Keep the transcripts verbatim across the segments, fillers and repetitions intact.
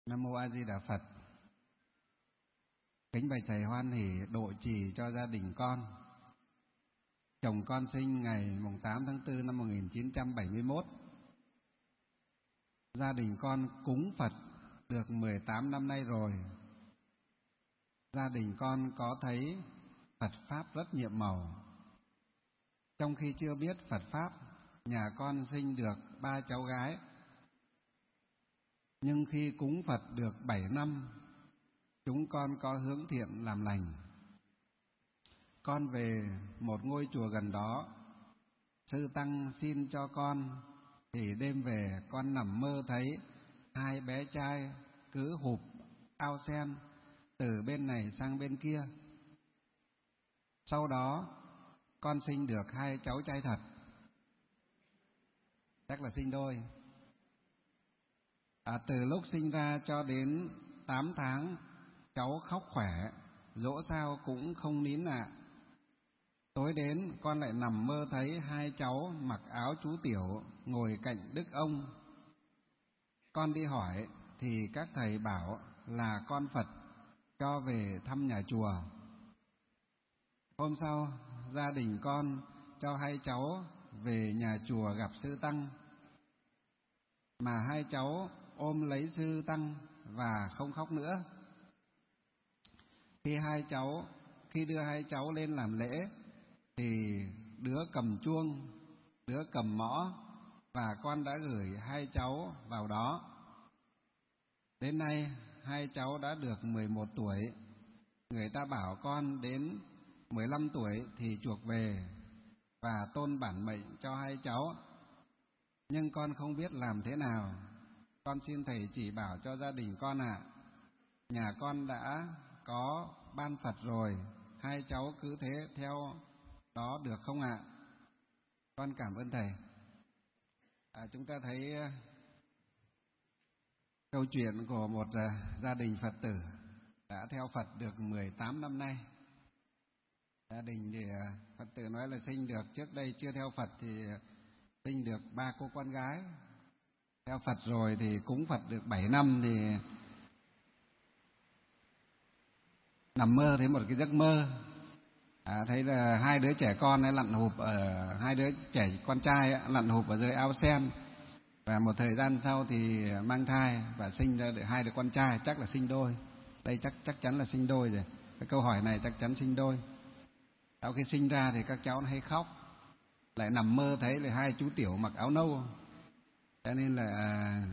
Nam mô A Di Đà Phật. Kính bạch thầy hoan hỷ độ trì cho gia đình con. Chồng con sinh ngày tám tháng tư năm một nghìn chín trăm bảy mươi mốt. Gia đình con cúng Phật được mười tám năm nay rồi. Gia đình con có thấy Phật Pháp rất nhiệm màu. Trong khi chưa biết Phật Pháp, nhà con sinh được ba cháu gái. Nhưng khi cúng Phật được bảy năm, chúng con có hướng thiện làm lành. Con về một ngôi chùa gần đó, sư tăng xin cho con, thì đêm về con nằm mơ thấy hai bé trai cứ hụp ao sen từ bên này sang bên kia. Sau đó con sinh được hai cháu trai thật, chắc là sinh đôi. À, từ lúc sinh ra cho đến tám tháng, cháu khóc khỏe, dỗ sao cũng không nín ạ. Tối đến con lại nằm mơ thấy hai cháu mặc áo chú tiểu ngồi cạnh đức ông. Con đi hỏi thì các thầy bảo là con Phật cho về thăm nhà chùa. Hôm sau gia đình con cho hai cháu về nhà chùa gặp sư tăng, mà hai cháu ôm lấy sư tăng và không khóc nữa. Khi hai cháu khi đưa hai cháu lên làm lễ thì đứa cầm chuông, đứa cầm mõ, và con đã gửi hai cháu vào đó. Đến nay hai cháu đã được mười một tuổi. Người ta bảo con đến mười lăm tuổi thì chuộc về và tôn bản mệnh cho hai cháu. Nhưng con không biết làm thế nào. Con xin thầy chỉ bảo cho gia đình con ạ. À. Nhà con đã có ban Phật rồi, hai cháu cứ thế theo đó được không ạ? À? Con cảm ơn thầy. À, chúng ta thấy uh, câu chuyện của một uh, gia đình Phật tử đã theo Phật được mười tám năm nay. Gia đình thì uh, Phật tử nói là sinh được trước đây chưa theo Phật thì uh, sinh được ba cô con gái. Theo Phật rồi thì cúng Phật được bảy năm thì nằm mơ thấy một cái giấc mơ. À, thấy là hai đứa trẻ con ấy lặn hụp ở hai đứa trẻ con trai ấy, lặn hụp ở dưới ao sen, và một thời gian sau thì mang thai và sinh ra được hai đứa con trai, chắc là sinh đôi. Đây chắc chắc chắn là sinh đôi rồi. Cái câu hỏi này chắc chắn sinh đôi. Sau khi sinh ra thì các cháu nó hay khóc, lại nằm mơ thấy là hai chú tiểu mặc áo nâu, cho nên là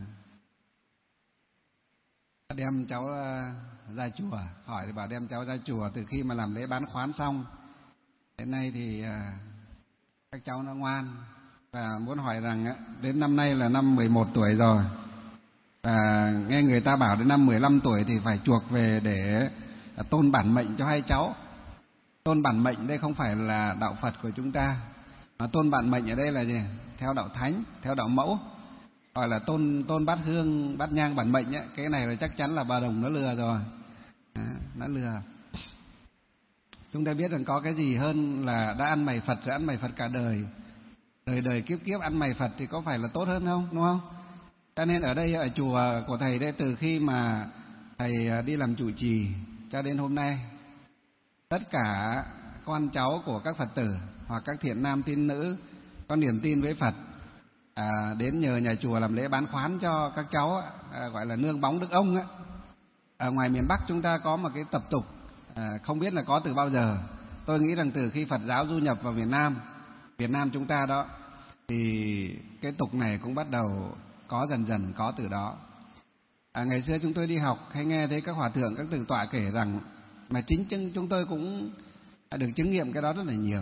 đem cháu ra chùa. Hỏi thì bảo đem cháu ra chùa. Từ khi mà làm lễ bán khoán xong đến nay thì các cháu nó ngoan, và muốn hỏi rằng đến năm nay là năm mười một tuổi rồi, và nghe người ta bảo đến năm mười lăm tuổi thì phải chuộc về để tôn bản mệnh cho hai cháu. Tôn bản mệnh đây không phải là đạo Phật của chúng ta, mà tôn bản mệnh ở đây là gì? Theo đạo Thánh, theo đạo Mẫu, gọi là tôn tôn bát hương, bát nhang bản mệnh ấy. Cái này là chắc chắn là bà Đồng nó lừa rồi, à, nó lừa. Chúng ta biết rằng có cái gì hơn là đã ăn mày Phật rồi ăn mày Phật cả đời, đời đời kiếp kiếp ăn mày Phật thì có phải là tốt hơn không, đúng không? Cho nên ở đây ở chùa của thầy đây, từ khi mà thầy đi làm trụ trì cho đến hôm nay, tất cả con cháu của các Phật tử hoặc các thiện nam tín nữ có niềm tin với Phật, à, đến nhờ nhà chùa làm lễ bán khoán cho các cháu, à, gọi là nương bóng đức ông ấy. Ở ngoài miền Bắc chúng ta có một cái tập tục, à, không biết là có từ bao giờ. Tôi nghĩ rằng từ khi Phật giáo du nhập vào Việt Nam, Việt Nam chúng ta đó, thì cái tục này cũng bắt đầu có dần dần có từ đó. À, ngày xưa chúng tôi đi học hay nghe thấy các hòa thượng, các từ tọa kể rằng, mà chính chúng, chúng tôi cũng được chứng nghiệm cái đó rất là nhiều.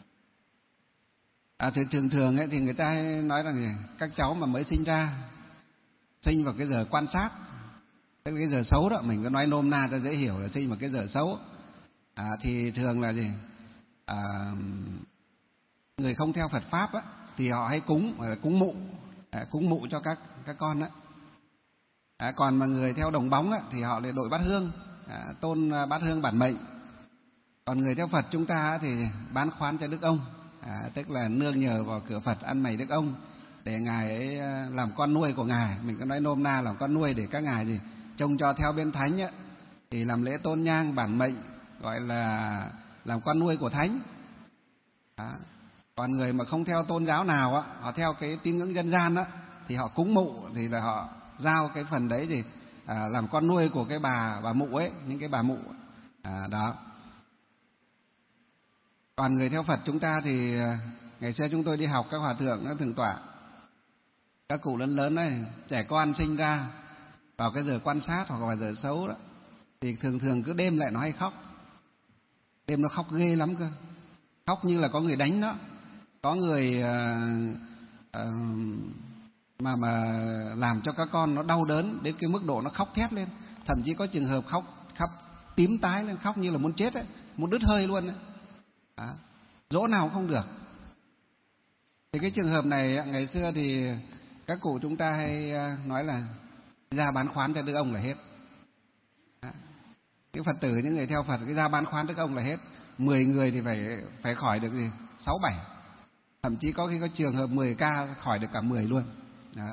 À, thì thường thường ấy, thì người ta hay nói rằng các cháu mà mới sinh ra, sinh vào cái giờ quan sát, tức là cái giờ xấu đó, mình có nói nôm na cho dễ hiểu là sinh vào cái giờ xấu. À, thì thường là gì? À, người không theo Phật Pháp á, thì họ hay cúng, là cúng mụ, à, cúng mụ cho các các con á. À, còn mà người theo đồng bóng á, thì họ lại đội bát hương, à, tôn bát hương bản mệnh. Còn người theo Phật chúng ta á, thì bán khoán cho đức ông, à, tức là nương nhờ vào cửa Phật ăn mày đức ông để ngài ấy làm con nuôi của ngài. Mình có nói nôm na làm con nuôi để các ngài gì trông cho theo bên thánh ấy, thì làm lễ tôn nhang bản mệnh, gọi là làm con nuôi của thánh. Đó. Còn người mà không theo tôn giáo nào á, họ theo cái tín ngưỡng dân gian á, thì họ cúng mụ thì là họ giao cái phần đấy thì à, làm con nuôi của cái bà bà mụ ấy, những cái bà mụ à, đó. Còn người theo Phật chúng ta thì ngày xưa chúng tôi đi học các hòa thượng nó thượng tọa, các cụ lớn lớn ấy, trẻ con sinh ra vào cái giờ quan sát hoặc là giờ xấu đó, thì thường thường cứ đêm lại nó hay khóc, đêm nó khóc ghê lắm cơ, khóc như là có người đánh nó, có người uh, uh, mà mà làm cho các con nó đau đớn đến cái mức độ nó khóc thét lên, thậm chí có trường hợp khóc khóc tím tái lên, khóc như là muốn chết ấy, muốn đứt hơi luôn ấy. À, dỗ nào cũng không được. Thì cái trường hợp này ngày xưa thì các cụ chúng ta hay nói là ra bán khoán cho đức ông là hết. À, cái Phật tử, những người theo Phật cái ra bán khoán đức ông là hết. Mười người thì phải phải khỏi được gì sáu bảy, thậm chí có khi có trường hợp mười ca khỏi được cả mười luôn. Đó.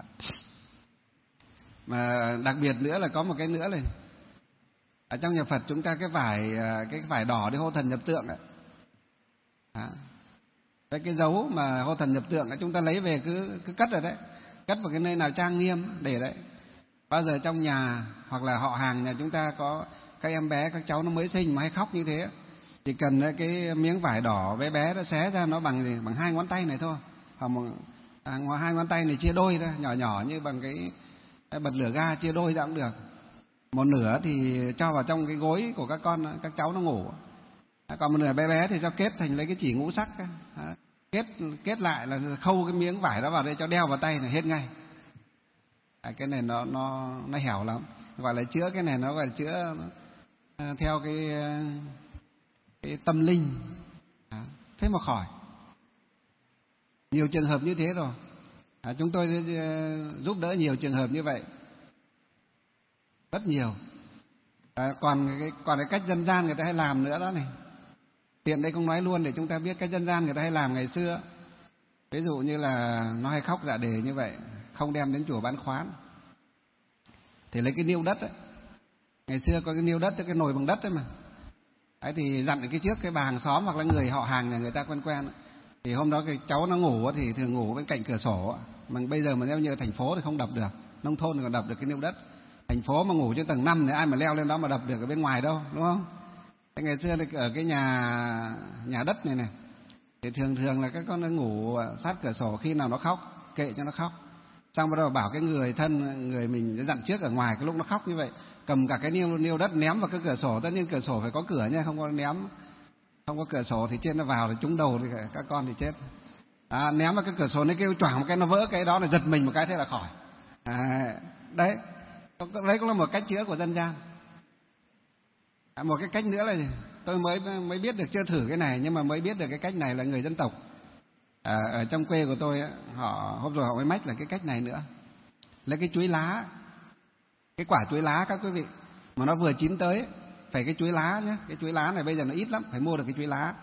Mà đặc biệt nữa là có một cái nữa này, ở trong nhà Phật chúng ta cái vải cái vải đỏ để hô thần nhập tượng ấy. À, cái cái dấu mà hô thần nhập tượng ấy, chúng ta lấy về cứ cứ cất rồi đấy, cất vào cái nơi nào trang nghiêm để đấy. Bao giờ trong nhà hoặc là họ hàng nhà chúng ta có các em bé, các cháu nó mới sinh mà hay khóc như thế, chỉ cần cái miếng vải đỏ bé bé nó xé ra, nó bằng gì, bằng hai ngón tay này thôi, hoặc một à, hai ngón tay này chia đôi ra, nhỏ nhỏ như bằng cái, cái bật lửa ga chia đôi ra cũng được. Một nửa thì cho vào trong cái gối của các con, các cháu nó ngủ. Còn một nửa bé bé thì cho kết thành lấy cái chỉ ngũ sắc, kết kết lại là khâu cái miếng vải đó vào đây cho đeo vào tay là hết ngay. À, cái này nó nó nó hẻo lắm, gọi là chữa, cái này nó gọi là chữa theo cái cái tâm linh. À, thế mà khỏi. Nhiều trường hợp như thế rồi. À, chúng tôi giúp đỡ nhiều trường hợp như vậy, rất nhiều. À, còn cái còn cái cách dân gian người ta hay làm nữa đó này. Tiện đây không nói luôn để chúng ta biết cách dân gian người ta hay làm ngày xưa. Ví dụ như là nó hay khóc dạ đề như vậy, không đem đến chùa bán khoán, thì lấy cái niêu đất ấy. Ngày xưa có cái niêu đất, cái nồi bằng đất ấy mà. Đấy thì dặn cái trước cái bà hàng xóm hoặc là người họ hàng nhà người ta quen quen. Thì hôm đó cái cháu nó ngủ thì thường ngủ bên cạnh cửa sổ. Mà bây giờ mà nếu như ở thành phố thì không đập được, nông thôn thì còn đập được cái niêu đất. Thành phố mà ngủ trên tầng năm thì ai mà leo lên đó mà đập được ở bên ngoài đâu, đúng không? Thế ngày xưa thì ở cái nhà nhà đất này này, thì thường thường là các con nó ngủ sát cửa sổ, khi nào nó khóc kệ cho nó khóc. Xong bắt đầu bảo cái người thân, người mình dặn trước ở ngoài, cái lúc nó khóc như vậy cầm cả cái niêu niêu đất ném vào cái cửa sổ. Tất nhiên cửa sổ phải có cửa nha, không có ném, không có cửa sổ thì trên nó vào thì trúng đầu thì các con thì chết. À, ném vào cái cửa sổ nó kêu choảng một cái nó vỡ, cái đó là giật mình một cái thế là khỏi. À, đấy, đấy cũng là một cách chữa của dân gian. À, một cái cách nữa là gì? Tôi mới mới biết được, chưa thử cái này nhưng mà mới biết được cái cách này là người dân tộc à, ở trong quê của tôi họ hôm rồi họ mới mách là cái cách này nữa. Lấy cái chuối lá, cái quả chuối lá các quý vị, mà nó vừa chín tới, phải cái chuối lá nhé. Cái chuối lá này bây giờ nó ít lắm, phải mua được cái chuối lá.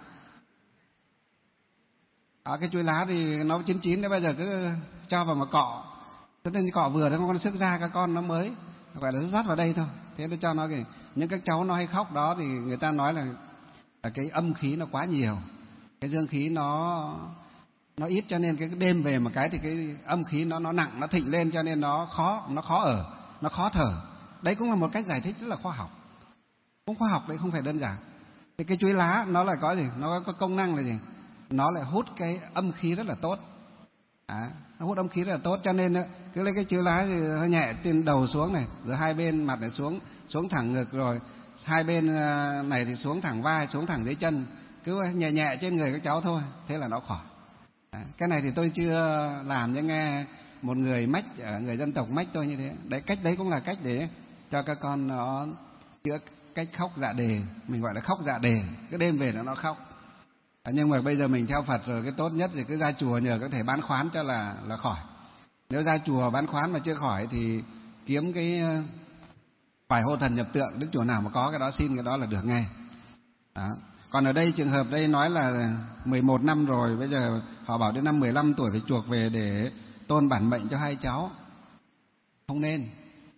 À, cái chuối lá thì nó chín chín đấy, bây giờ cứ cho vào mà cọ, cho nên cọ vừa đó con sức ra các con nó mới gọi là rót vào đây thôi. Thế nó cho nó kì, những các cháu nó hay khóc đó thì người ta nói là, là cái âm khí nó quá nhiều, cái dương khí nó nó ít, cho nên cái đêm về một cái thì cái âm khí nó nó nặng, nó thịnh lên, cho nên nó khó nó khó ở, nó khó thở. Đấy cũng là một cách giải thích rất là khoa học, cũng khoa học đấy, không phải đơn giản. Thì cái chuối lá nó lại có gì, nó có công năng là gì, nó lại hút cái âm khí rất là tốt. À, nó hút âm khí rất là tốt, cho nên cứ lấy cái chuối lá thì hơi nhẹ trên đầu xuống này, rồi hai bên mặt này xuống xuống thẳng ngực, rồi hai bên này thì xuống thẳng vai, xuống thẳng dưới chân, cứ nhẹ nhẹ trên người các cháu thôi, thế là nó khỏi. À, cái này thì tôi chưa làm, nhưng nghe một người mách, người dân tộc mách tôi như thế. Đấy, cách đấy cũng là cách để cho các con nó chữa cách khóc dạ đề, mình gọi là khóc dạ đề, cái đêm về nó nó khóc. À, nhưng mà bây giờ mình theo Phật rồi, cái tốt nhất thì cứ ra chùa nhờ có thể bán khoán cho là là khỏi. Nếu ra chùa bán khoán mà chưa khỏi thì kiếm cái phải hô thần nhập tượng, đức chùa nào mà có cái đó xin cái đó là được ngay. Đó. Còn ở đây trường hợp đây nói là mười một năm rồi, bây giờ họ bảo đến năm mười lăm tuổi phải chuộc về để tôn bản mệnh cho hai cháu. Không nên.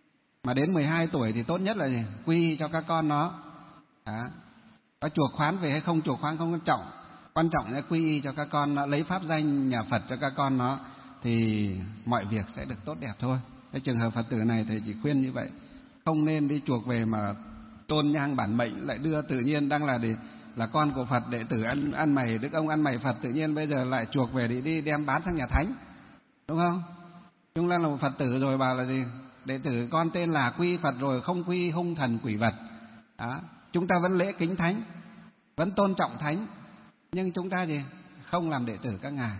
Mà đến mười hai tuổi thì tốt nhất là gì? Quy y cho các con nó. Đó. Có chuộc khoán về hay không chuộc khoán không quan trọng. Quan trọng là quy y cho các con nó, lấy pháp danh nhà Phật cho các con nó, thì mọi việc sẽ được tốt đẹp thôi. Cái trường hợp Phật tử này thì chỉ khuyên như vậy. Không nên đi chuộc về mà tôn nhang bản mệnh, lại đưa tự nhiên đang là để là con của Phật, đệ tử ăn ăn mày, đức ông ăn mày Phật, tự nhiên bây giờ lại chuộc về để đi đem bán sang nhà thánh, đúng không? Chúng ta là một Phật tử rồi, bảo là gì? Đệ tử con tên là quy Phật rồi, không quy hung thần quỷ vật. Đó. Chúng ta vẫn lễ kính thánh, vẫn tôn trọng thánh, nhưng chúng ta gì? Không làm đệ tử các ngài.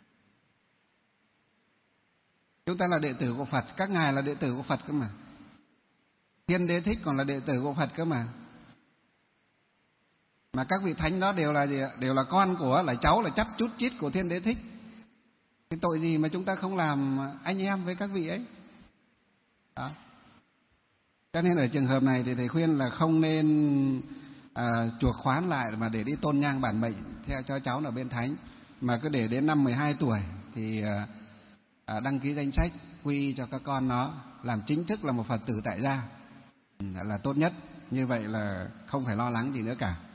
Chúng ta là đệ tử của Phật, các ngài là đệ tử của Phật cơ mà. Thiên Đế Thích còn là đệ tử của Phật cơ mà. Mà các vị thánh đó đều là gì? Đều là con của, là cháu, là chấp chút chít của Thiên Đế Thích. Cái tội gì mà chúng ta không làm anh em với các vị ấy? Đó. Cho nên ở trường hợp này thì thầy khuyên là không nên à, chuộc khoán lại mà để đi tôn nhang bản mệnh theo cho cháu ở bên thánh, mà cứ để đến năm mười hai tuổi thì à, à, đăng ký danh sách quy y cho các con nó, làm chính thức là một Phật tử tại gia là tốt nhất. Như vậy là không phải lo lắng gì nữa cả.